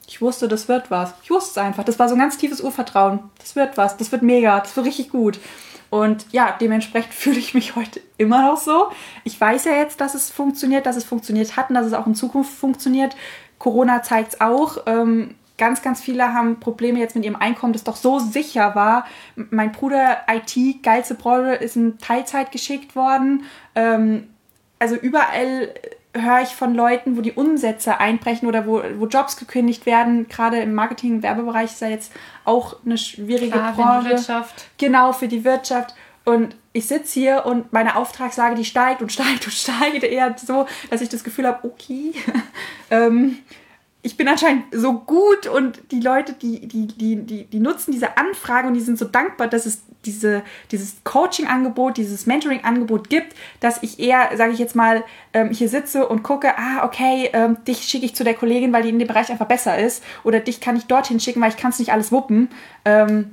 ich wusste, das wird was. Ich wusste es einfach. Das war so ein ganz tiefes Urvertrauen. Das wird was. Das wird mega. Das wird richtig gut. Und ja, dementsprechend fühle ich mich heute immer noch so. Ich weiß ja jetzt, dass es funktioniert, dass es funktioniert hat und dass es auch in Zukunft funktioniert. Corona zeigt es auch. Ähm, ganz, ganz viele haben Probleme jetzt mit ihrem Einkommen, das doch so sicher war. Mein Bruder, I T, geilste Branche, ist in Teilzeit geschickt worden. Ähm, also überall höre ich von Leuten, wo die Umsätze einbrechen oder wo, wo Jobs gekündigt werden. Gerade im Marketing- und Werbebereich ist ja jetzt auch eine schwierige
Klar,
Branche.
für die Wirtschaft.
Genau, für die Wirtschaft. Und ich sitze hier und meine Auftragslage, die steigt und steigt und steigt. Eher so, dass ich das Gefühl habe, okay, ähm, ich bin anscheinend so gut und die Leute, die, die, die, die, die nutzen diese Anfrage und die sind so dankbar, dass es diese, dieses Coaching-Angebot, dieses Mentoring-Angebot gibt, dass ich eher, sage ich jetzt mal, ähm, hier sitze und gucke, ah, okay, ähm, dich schicke ich zu der Kollegin, weil die in dem Bereich einfach besser ist, oder dich kann ich dorthin schicken, weil ich kann es nicht alles wuppen. Ähm,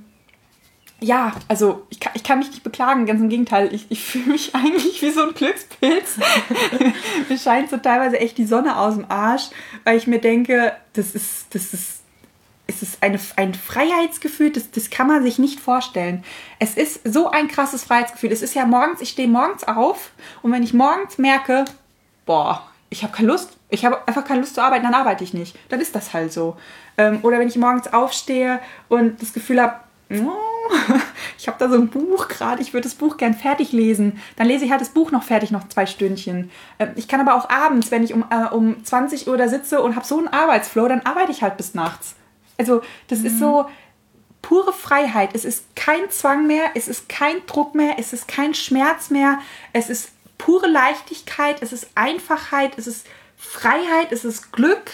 ja, also ich kann, ich kann mich nicht beklagen, ganz im Gegenteil, ich, ich fühle mich eigentlich wie so ein Glückspilz. Mir scheint so teilweise echt die Sonne aus dem Arsch, weil ich mir denke, das ist, das ist, es ist eine, ein Freiheitsgefühl, das, das kann man sich nicht vorstellen. Es ist so ein krasses Freiheitsgefühl. Es ist ja morgens, ich stehe morgens auf und wenn ich morgens merke, boah, ich habe keine Lust, ich habe einfach keine Lust zu arbeiten, dann arbeite ich nicht. Dann ist das halt so. Ähm, oder wenn ich morgens aufstehe und das Gefühl habe, oh, ich habe da so ein Buch gerade, ich würde das Buch gern fertig lesen. Dann lese ich halt das Buch noch fertig, noch zwei Stündchen. Ich kann aber auch abends, wenn ich um, äh, um zwanzig Uhr da sitze und habe so einen Arbeitsflow, dann arbeite ich halt bis nachts. Also das mhm. ist so pure Freiheit. Es ist kein Zwang mehr, es ist kein Druck mehr, es ist kein Schmerz mehr. Es ist pure Leichtigkeit, es ist Einfachheit, es ist Freiheit, es ist Glück.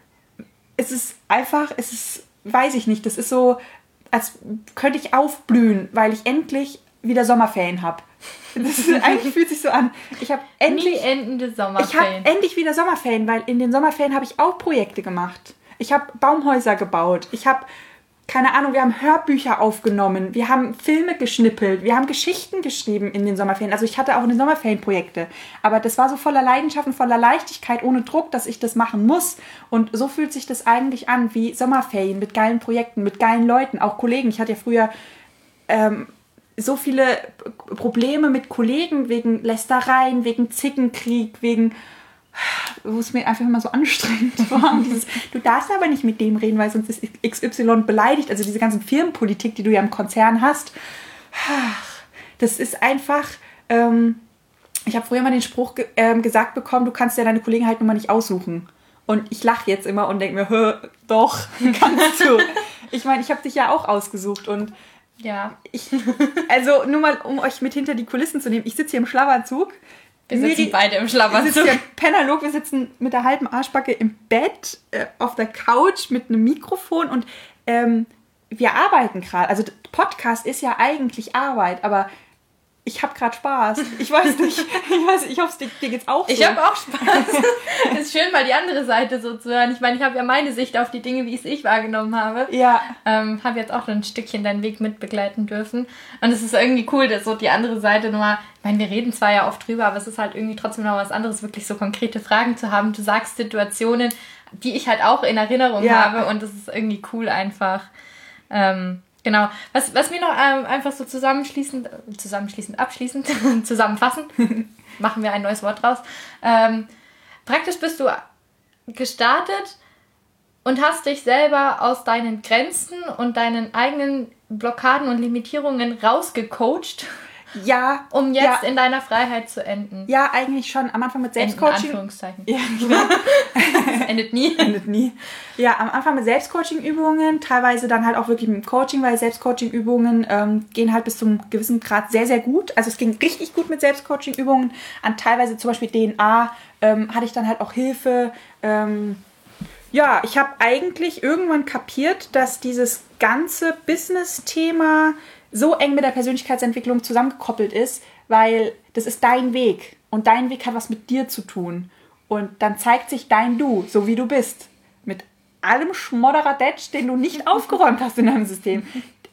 Es ist einfach, es ist, weiß ich nicht, das ist so, als könnte ich aufblühen, weil ich endlich wieder Sommerferien habe. Eigentlich fühlt sich so an. Ich habe endlich
Nie endende Sommerferien.
Ich habe endlich wieder Sommerferien, weil in den Sommerferien habe ich auch Projekte gemacht. Ich habe Baumhäuser gebaut. Ich habe, keine Ahnung, wir haben Hörbücher aufgenommen. Wir haben Filme geschnippelt. Wir haben Geschichten geschrieben in den Sommerferien. Also ich hatte auch in den Sommerferien Projekte. Aber das war so voller Leidenschaft und voller Leichtigkeit, ohne Druck, dass ich das machen muss. Und so fühlt sich das eigentlich an wie Sommerferien mit geilen Projekten, mit geilen Leuten, auch Kollegen. Ich hatte ja früher ähm, so viele Probleme mit Kollegen wegen Lästereien, wegen Zickenkrieg, wegen, wo es mir einfach immer so anstrengend war. Dieses, du darfst aber nicht mit dem reden, weil sonst ist X Y beleidigt. Also diese ganzen Firmenpolitik, die du ja im Konzern hast. Das ist einfach, ähm, ich habe früher mal den Spruch ge- ähm, gesagt bekommen, du kannst ja deine Kollegen halt nun mal nicht aussuchen. Und ich lache jetzt immer und denke mir, hö, doch, kannst du. Ich meine, ich habe dich ja auch ausgesucht und
ja.
Ich, also nur mal, um euch mit hinter die Kulissen zu nehmen, ich sitze hier im Schlafanzug.
Wir sitzen Miri, beide im Schlafanzug.
Wir sitzen hier pennerlog, wir sitzen mit der halben Arschbacke im Bett, äh, auf der Couch mit einem Mikrofon und ähm, wir arbeiten gerade. Also Podcast ist ja eigentlich Arbeit, aber ich habe gerade Spaß. Ich weiß nicht, ich, weiß, ich hoffe, dir, dir geht's auch so.
Ich habe auch Spaß. Es ist schön, mal die andere Seite so zu hören. Ich meine, ich habe ja meine Sicht auf die Dinge, wie ich es ich wahrgenommen habe.
Ja.
Ähm, habe jetzt auch ein Stückchen deinen Weg mitbegleiten dürfen. Und es ist irgendwie cool, dass so die andere Seite nochmal, ich meine, wir reden zwar ja oft drüber, aber es ist halt irgendwie trotzdem noch was anderes, wirklich so konkrete Fragen zu haben. Du sagst Situationen, die ich halt auch in Erinnerung ja. habe und das ist irgendwie cool einfach. Ähm, Genau. Was, was wir noch ähm, einfach so zusammenschließend, zusammenschließend, abschließend, zusammenfassen, machen wir ein neues Wort draus. Ähm, praktisch bist du gestartet und hast dich selber aus deinen Grenzen und deinen eigenen Blockaden und Limitierungen rausgecoacht.
Ja.
Um jetzt
ja.
in deiner Freiheit zu enden.
Ja, eigentlich schon. Am Anfang mit Selbstcoaching.
In Anführungszeichen.
Ja, genau.
Das endet nie.
Endet nie. Ja, am Anfang mit Selbstcoaching-Übungen, teilweise dann halt auch wirklich mit dem Coaching, weil Selbstcoaching-Übungen ähm, gehen halt bis zu einem gewissen Grad sehr, sehr gut. Also es ging richtig gut mit Selbstcoaching-Übungen. An teilweise zum Beispiel D N A ähm, hatte ich dann halt auch Hilfe. Ähm, ja, ich habe eigentlich irgendwann kapiert, dass dieses ganze Business-Thema so eng mit der Persönlichkeitsentwicklung zusammengekoppelt ist, weil das ist dein Weg und dein Weg hat was mit dir zu tun. Und dann zeigt sich dein Du, so wie du bist, mit allem Schmodderadetsch, den du nicht aufgeräumt hast in deinem System.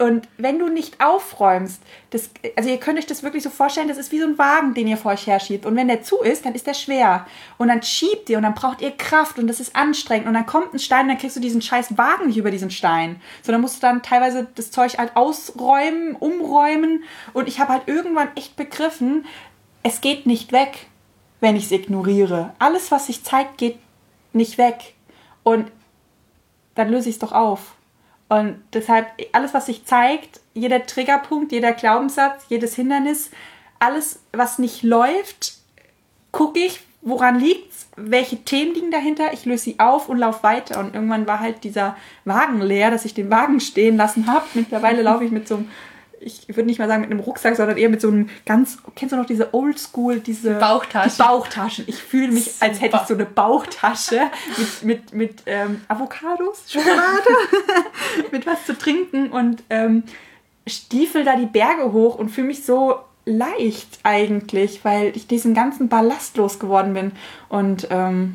Und wenn du nicht aufräumst, das, also ihr könnt euch das wirklich so vorstellen, das ist wie so ein Wagen, den ihr vor euch herschiebt. Und wenn der zu ist, dann ist der schwer. Und dann schiebt ihr und dann braucht ihr Kraft und das ist anstrengend. Und dann kommt ein Stein und dann kriegst du diesen scheiß Wagen nicht über diesen Stein. So, dann musst du dann teilweise das Zeug halt ausräumen, umräumen. Und ich habe halt irgendwann echt begriffen, es geht nicht weg, wenn ich es ignoriere. Alles, was sich zeigt, geht nicht weg. Und dann löse ich es doch auf. Und deshalb, alles, was sich zeigt, jeder Triggerpunkt, jeder Glaubenssatz, jedes Hindernis, alles, was nicht läuft, gucke ich, woran liegt's, welche Themen liegen dahinter, ich löse sie auf und laufe weiter. Und irgendwann war halt dieser Wagen leer, dass ich den Wagen stehen lassen habe. Mittlerweile laufe ich mit so einem, ich würde nicht mal sagen mit einem Rucksack, sondern eher mit so einem ganz, kennst du noch diese Oldschool, diese
Bauchtaschen.
Die Bauchtaschen. Ich fühle mich, als hätte ich so eine Bauchtasche mit, mit, mit ähm, Avocados, Schokolade, mit was zu trinken und ähm, stiefel da die Berge hoch und fühle mich so leicht eigentlich, weil ich diesen ganzen Ballast losgeworden bin. Und ähm,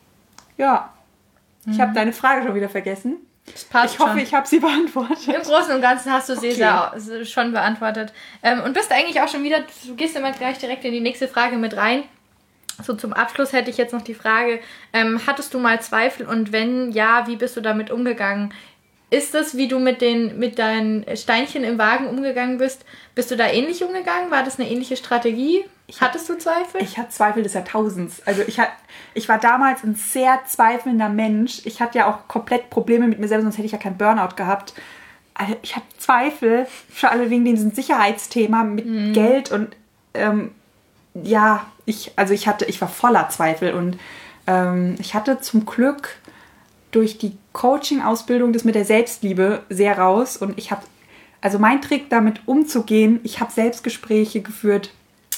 ja, ich mhm. habe deine Frage schon wieder vergessen.
Das passt
ich hoffe,
schon.
ich habe sie beantwortet.
Im Großen und Ganzen hast du sie
okay.
sehr, schon beantwortet. Ähm, und bist eigentlich auch schon wieder, du gehst immer gleich direkt in die nächste Frage mit rein. So zum Abschluss hätte ich jetzt noch die Frage, ähm, hattest du mal Zweifel und wenn ja, wie bist du damit umgegangen? Ist das, wie du mit, den, mit deinen Steinchen im Wagen umgegangen bist, bist du da ähnlich umgegangen? War das eine ähnliche Strategie? Ich Hattest du Zweifel?
Ich hatte Zweifel des Jahrtausends. Also ich, hat, ich war damals ein sehr zweifelnder Mensch. Ich hatte ja auch komplett Probleme mit mir selber, sonst hätte ich ja keinen Burnout gehabt. Also ich hatte Zweifel, vor allem wegen diesem Sicherheitsthema mit mhm. Geld und ähm, ja, ich, also ich hatte, ich war voller Zweifel und ähm, ich hatte zum Glück durch die Coaching-Ausbildung das mit der Selbstliebe sehr raus und ich habe, also mein Trick damit umzugehen, ich habe Selbstgespräche geführt.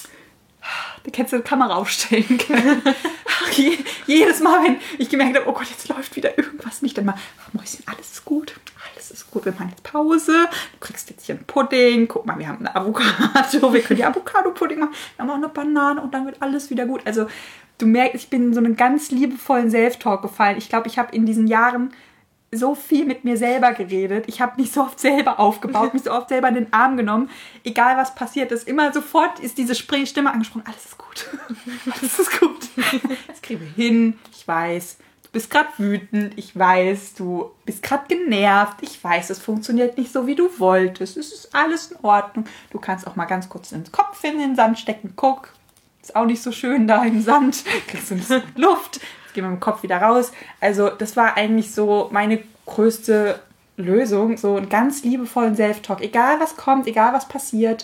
Da kannst du eine Kamera aufstellen. Je, jedes Mal, wenn ich gemerkt habe, oh Gott, jetzt läuft wieder irgendwas nicht, dann mal, ach Mäuschen, alles ist gut, alles ist gut, wir machen jetzt Pause, du kriegst jetzt hier einen Pudding, guck mal, wir haben eine Avocado, wir können die Avocado-Pudding machen, wir haben auch eine Banane und dann wird alles wieder gut. Also du merkst, ich bin in so einen ganz liebevollen Self-Talk gefallen. Ich glaube, ich habe in diesen Jahren so viel mit mir selber geredet. Ich habe mich so oft selber aufgebaut, mich so oft selber in den Arm genommen. Egal, was passiert ist, immer sofort ist diese Stimme angesprochen. Alles ist gut. Alles ist gut. Das kriegen wir hin. Ich weiß, du bist gerade wütend. Ich weiß, du bist gerade genervt. Ich weiß, es funktioniert nicht so, wie du wolltest. Es ist alles in Ordnung. Du kannst auch mal ganz kurz ins Kopf in den Sand stecken. Guck, ist auch nicht so schön da im Sand. Kriegst du ein bisschen Luft. Gehen wir mit dem Kopf wieder raus. Also das war eigentlich so meine größte Lösung, so einen ganz liebevollen Self-Talk. Egal was kommt, egal was passiert,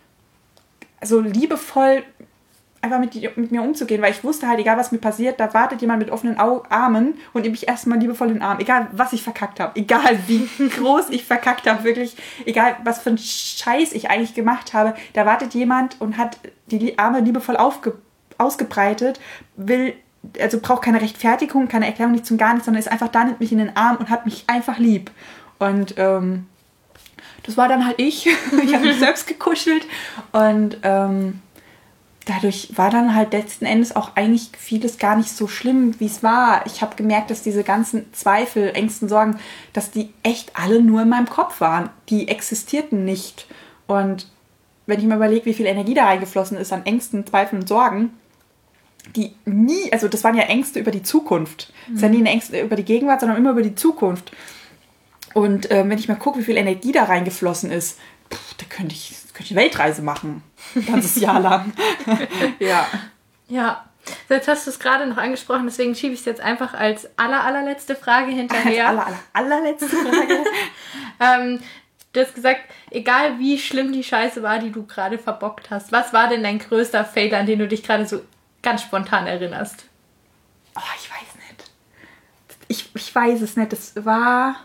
so liebevoll einfach mit, mit mir umzugehen, weil ich wusste halt, egal was mir passiert, da wartet jemand mit offenen Au- Armen und nimmt mich erstmal liebevoll in den Arm. Egal was ich verkackt habe, egal wie groß ich verkackt habe, wirklich, egal was für einen Scheiß ich eigentlich gemacht habe, da wartet jemand und hat die Arme liebevoll aufge- ausgebreitet, will also braucht keine Rechtfertigung, keine Erklärung, nichts zum gar nichts, sondern ist einfach da, nimmt mich in den Arm und hat mich einfach lieb. Und ähm, das war dann halt ich. Ich habe mich selbst gekuschelt und ähm, dadurch war dann halt letzten Endes auch eigentlich vieles gar nicht so schlimm, wie es war. Ich habe gemerkt, dass diese ganzen Zweifel, Ängsten, Sorgen, dass die echt alle nur in meinem Kopf waren. Die existierten nicht. Und wenn ich mir überlege, wie viel Energie da reingeflossen ist an Ängsten, Zweifeln und Sorgen, die nie, also das waren ja Ängste über die Zukunft. Das mhm. sind nie Ängste über die Gegenwart, sondern immer über die Zukunft. Und ähm, wenn ich mal gucke, wie viel Energie da reingeflossen ist, pff, da könnte ich, könnte ich eine Weltreise machen. Ein ganzes Jahr lang. Ja.
Ja. So, jetzt hast du es gerade noch angesprochen, deswegen schiebe ich es jetzt einfach als aller, allerletzte Frage hinterher.
Als aller, aller, allerletzte Frage.
ähm, du hast gesagt, egal wie schlimm die Scheiße war, die du gerade verbockt hast, was war denn dein größter Fehler, an den du dich gerade so ganz spontan erinnerst?
Oh, ich weiß nicht. Ich, ich weiß es nicht. Es war...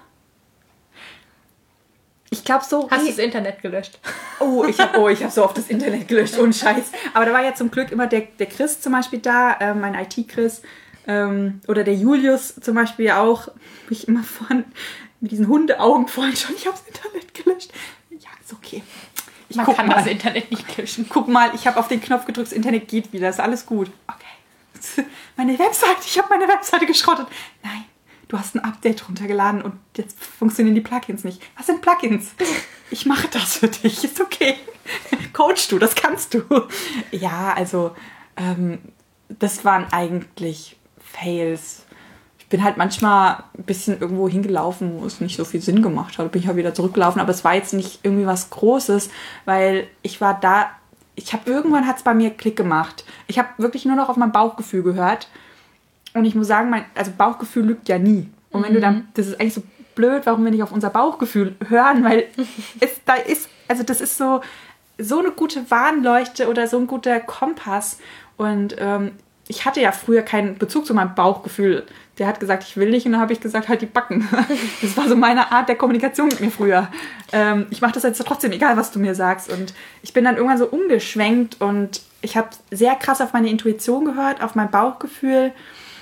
Ich glaube so...
Hast du das Internet gelöscht?
Oh, ich habe oh, hab so oft das Internet gelöscht. Ohne Scheiß. Aber da war ja zum Glück immer der, der Chris zum Beispiel da, äh, mein I T-Chris. Ähm, oder der Julius zum Beispiel auch. Mich immer vorhin mit diesen Hundeaugen vorhin schon. Ich habe das Internet gelöscht. Ja, ist okay. Ich
Man kann mal. Das Internet nicht löschen.
Guck mal, ich habe auf den Knopf gedrückt, das Internet geht wieder, ist alles gut. Okay. Meine Webseite, ich habe meine Webseite geschrottet. Nein, du hast ein Update runtergeladen und jetzt funktionieren die Plugins nicht. Was sind Plugins? Ich mache das für dich, ist okay. Coach du, das kannst du. Ja, also ähm, das waren eigentlich Fails. Ich bin halt manchmal ein bisschen irgendwo hingelaufen, wo es nicht so viel Sinn gemacht hat. Bin ich halt wieder zurückgelaufen, aber es war jetzt nicht irgendwie was Großes, weil ich war da, ich habe irgendwann hat es bei mir Klick gemacht. Ich habe wirklich nur noch auf mein Bauchgefühl gehört und ich muss sagen, mein, also Bauchgefühl lügt ja nie. Und wenn mhm. du dann, das ist eigentlich so blöd, warum wir nicht auf unser Bauchgefühl hören, weil es da ist, also das ist so, so eine gute Warnleuchte oder so ein guter Kompass und ähm, ich hatte ja früher keinen Bezug zu meinem Bauchgefühl. Der hat gesagt, ich will nicht und dann habe ich gesagt, halt die Backen. Das war so meine Art der Kommunikation mit mir früher. Ähm, ich mache das jetzt trotzdem, egal was du mir sagst. Und ich bin dann irgendwann so umgeschwenkt und ich habe sehr krass auf meine Intuition gehört, auf mein Bauchgefühl.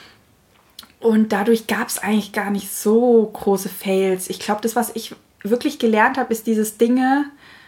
Und dadurch gab es eigentlich gar nicht so große Fails. Ich glaube, das, was ich wirklich gelernt habe, ist dieses Dinge,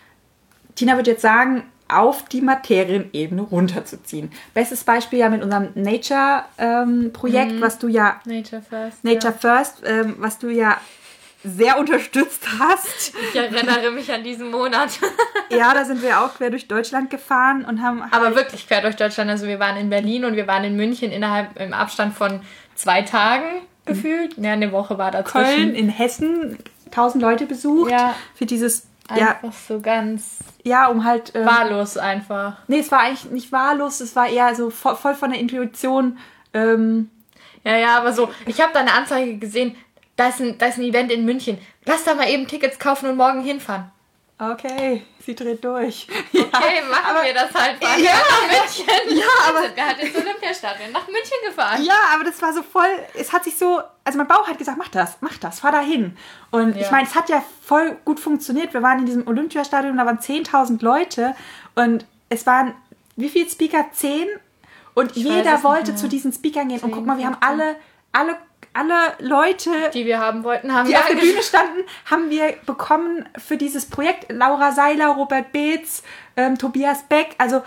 Tina würde jetzt sagen, auf die Materienebene runterzuziehen. Bestes Beispiel ja mit unserem Nature-Projekt, ähm, was du ja...
Nature First.
Nature ja. First, ähm, was du ja sehr unterstützt hast.
Ich erinnere mich an diesen Monat.
Ja, da sind wir auch quer durch Deutschland gefahren und haben...
Aber halt wirklich quer durch Deutschland. Also wir waren in Berlin und wir waren in München innerhalb im Abstand von zwei Tagen gefühlt. Ja, eine Woche war dazwischen.
Köln, in Hessen, tausend Leute besucht. Ja. Für dieses...
Einfach
ja,
so ganz...
Ja, um halt... Ähm,
wahllos einfach.
Nee, es war eigentlich nicht wahllos, es war eher so voll, voll von der Intuition. Ähm,
ja, ja, aber so, ich habe da eine Anzeige gesehen, da ist, ein, da ist ein Event in München. Lass da mal eben Tickets kaufen und morgen hinfahren.
Okay, sie dreht durch.
Okay, ja, machen aber, wir das halt mal.
Ja,
nach München.
Ja, aber...
Wir halt ins Olympiastadion nach München gefahren.
Ja, aber das war so voll... Es hat sich so... Also mein Bauch hat gesagt, mach das, mach das, fahr da hin. Und ja. Ich meine, es hat ja voll gut funktioniert. Wir waren in diesem Olympiastadion, da waren zehntausend Leute. Und es waren, wie viele Speaker? Zehn? Und ich jeder wollte zu diesen Speakern gehen. zehn, und guck mal, wir haben alle... alle Alle Leute,
die wir haben wollten, haben
die auf der Bühne standen, haben wir bekommen für dieses Projekt. Laura Seiler, Robert Beetz, ähm, Tobias Beck, also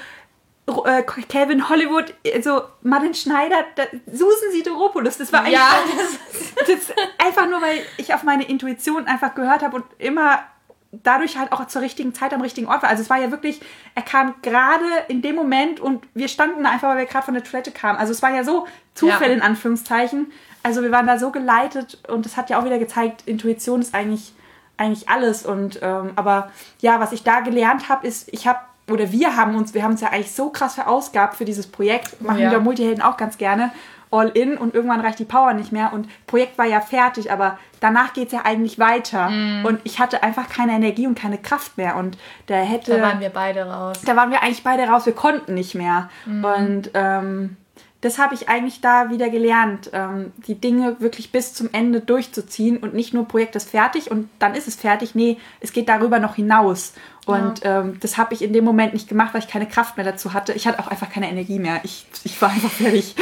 äh, Calvin Hollywood, also Martin Schneider, da, Susan Sideropoulos. Das war eigentlich
ja,
das, das einfach nur, weil ich auf meine Intuition einfach gehört habe und immer dadurch halt auch zur richtigen Zeit am richtigen Ort war. Also es war ja wirklich, er kam gerade in dem Moment und wir standen da einfach, weil wir gerade von der Toilette kamen. Also es war ja so Zufall ja. in Anführungszeichen. Also wir waren da so geleitet und das hat ja auch wieder gezeigt, Intuition ist eigentlich, eigentlich alles. Und ähm, aber ja, was ich da gelernt habe, ist, ich habe, oder wir haben uns, wir haben uns ja eigentlich so krass verausgabt für dieses Projekt, machen ja. wir Multihelden auch ganz gerne, all in und irgendwann reicht die Power nicht mehr und Projekt war ja fertig, aber danach geht es ja eigentlich weiter. Mm. Und ich hatte einfach keine Energie und keine Kraft mehr und da hätte...
Da waren wir beide raus.
Da waren wir eigentlich beide raus, wir konnten nicht mehr. Mm. Und ähm, das habe ich eigentlich da wieder gelernt, ähm, die Dinge wirklich bis zum Ende durchzuziehen und nicht nur Projekt ist fertig und dann ist es fertig. Nee, es geht darüber noch hinaus. Und ja. ähm, das habe ich in dem Moment nicht gemacht, weil ich keine Kraft mehr dazu hatte. Ich hatte auch einfach keine Energie mehr. Ich, ich war einfach fertig.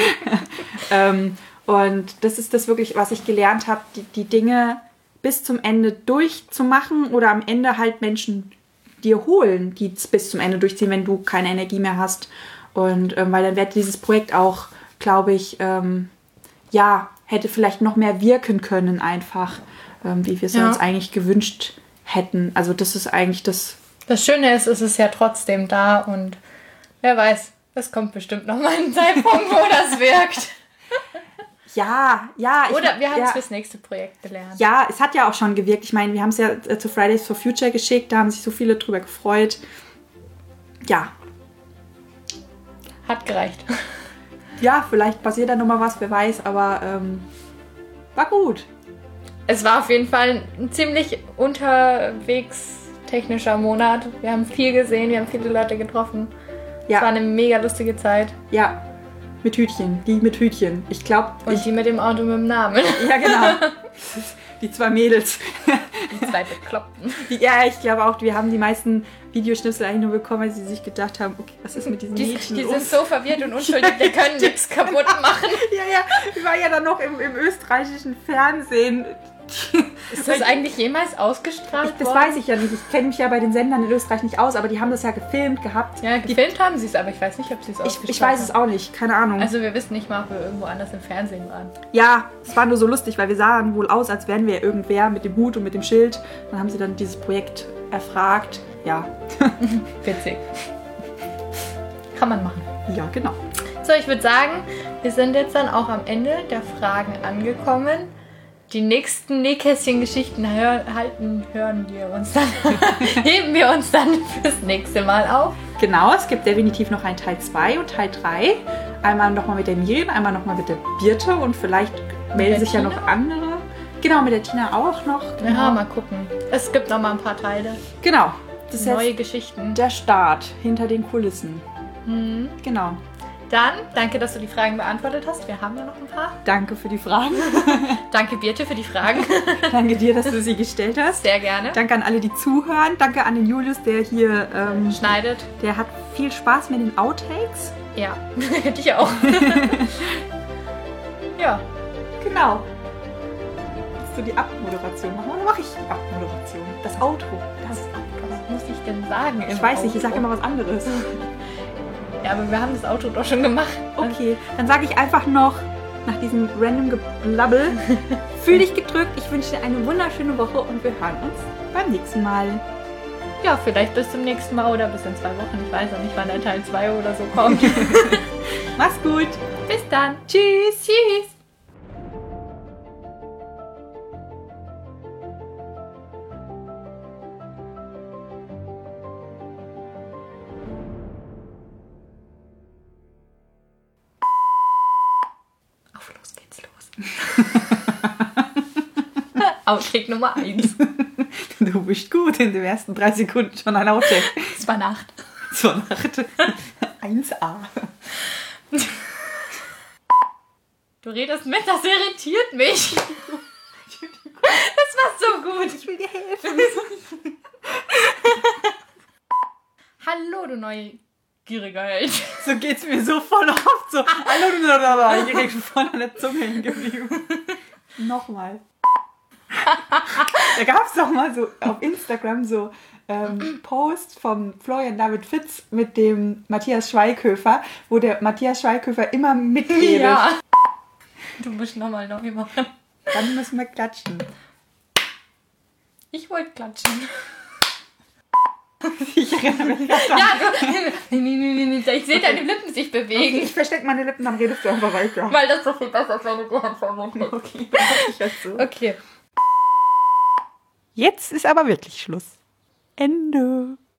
ähm, und das ist das wirklich, was ich gelernt habe, die, die Dinge bis zum Ende durchzumachen oder am Ende halt Menschen dir holen, die es bis zum Ende durchziehen, wenn du keine Energie mehr hast. Und ähm, weil dann wäre dieses Projekt auch, glaube ich, ähm, ja, hätte vielleicht noch mehr wirken können einfach, ähm, wie wir es ja. uns eigentlich gewünscht hätten. Also das ist eigentlich das...
Das Schöne ist, es ist ja trotzdem da und wer weiß, es kommt bestimmt noch mal ein Zeitpunkt, wo das wirkt.
Ja, ja. Ich,
Oder wir haben
ja,
es fürs nächste Projekt gelernt.
Ja, es hat ja auch schon gewirkt. Ich meine, wir haben es ja zu Fridays for Future geschickt, da haben sich so viele drüber gefreut. Ja.
Hat gereicht.
Ja, vielleicht passiert da nochmal was, wer weiß, aber ähm, war gut.
Es war auf jeden Fall ein ziemlich unterwegs technischer Monat. Wir haben viel gesehen, wir haben viele Leute getroffen. Ja. Es war eine mega lustige Zeit.
Ja, mit Hütchen, die mit Hütchen. Ich glaube...
Und
ich,
die mit dem Auto mit dem Namen.
Ja, genau. Die zwei Mädels.
Die zwei Bekloppten.
Die, ja, ich glaube auch, wir haben die meisten Videoschnipsel eigentlich nur bekommen, weil sie sich gedacht haben, okay, was ist mit diesen
die,
Mädchen
Die
los?
sind so verwirrt und unschuldig, die können nichts kaputt machen.
Ja, ja, ich war ja dann noch im, im österreichischen Fernsehen.
Ist das eigentlich jemals ausgestrahlt
Das
worden?
weiß ich ja nicht. Ich kenne mich ja bei den Sendern in Österreich nicht aus, aber die haben das ja gefilmt gehabt.
Ja, gefilmt haben sie es, aber ich weiß nicht, ob sie es
Ich,
ausgestrahlt
ich weiß
haben.
es auch nicht, keine Ahnung.
Also wir wissen nicht mal, ob wir irgendwo anders im Fernsehen waren.
Ja, es war nur so lustig, weil wir sahen wohl aus, als wären wir irgendwer mit dem Hut und mit dem Schild. Dann haben sie dann dieses Projekt erfragt. Ja.
Witzig. Kann man machen.
Ja, genau.
So, ich würde sagen, wir sind jetzt dann auch am Ende der Fragen angekommen. Die nächsten Nähkästchen-Geschichten hör, halten, hören wir uns dann, heben wir uns dann fürs nächste Mal auf.
Genau, es gibt definitiv noch ein Teil zwei und Teil drei. Einmal nochmal mit der Miriam, einmal nochmal mit der Birte und vielleicht melden
der
sich ja
Tina?
noch andere. Genau, mit der Tina auch noch. Genau.
Ja, mal gucken. Es gibt noch mal ein paar Teile.
Genau. Das ist
Neue
jetzt
Geschichten.
der Start hinter den Kulissen.
Mhm.
Genau.
Dann, danke, dass du die Fragen beantwortet hast. Wir haben ja noch ein paar.
Danke für die Fragen.
Danke, Birte, für die Fragen.
Danke dir, dass du sie gestellt hast.
Sehr gerne.
Danke an alle, die zuhören. Danke an den Julius, der hier, ähm,
Schneidet.
der hat viel Spaß mit den Outtakes.
Ja, hätte ich auch. Ja.
Genau. Willst du die Abmoderation machen? Oder mache ich die Abmoderation? Das Outro. Das
Was muss ich denn sagen?
Ich
im
weiß nicht, ich sage
Outro?
immer was anderes.
Ja, aber wir haben das Auto doch schon gemacht.
Okay, dann sage ich einfach noch, nach diesem random Geblabbel, fühl dich gedrückt. Ich wünsche dir eine wunderschöne Woche und wir hören uns beim nächsten Mal.
Ja, vielleicht bis zum nächsten Mal oder bis in zwei Wochen. Ich weiß auch nicht, wann der Teil zwei oder so kommt.
Mach's gut.
Bis dann. Tschüss. Tschüss. Auf, los geht's los. Outtake Nummer eins.
Du bist gut in den ersten drei Sekunden schon ein Outtake.
Es war Nacht.
Zur Nacht. eins a.
Du redest mit, das irritiert mich. Das war so gut.
Ich will dir helfen.
Hallo, du neugieriger Held.
So geht's mir so voll oft so. Hallo, ich bin voll an der Zunge hängen geblieben. Nochmal. Da gab's doch mal so auf Instagram so ähm, Post vom Florian David Fitz mit dem Matthias Schweighöfer, wo der Matthias Schweighöfer immer mitredet.
Ja. Du musst nochmal neu machen.
Dann müssen wir klatschen.
Ich wollte klatschen.
Ich erinnere mich ganz
Ja, du, ich sehe deine Lippen sich bewegen.
Okay, ich verstecke meine Lippen, dann redest du einfach weiter.
Weil das so viel besser ist, wenn du die Hand verwendest.
Okay, dann mach ich das so.
Okay.
Jetzt ist aber wirklich Schluss. Ende.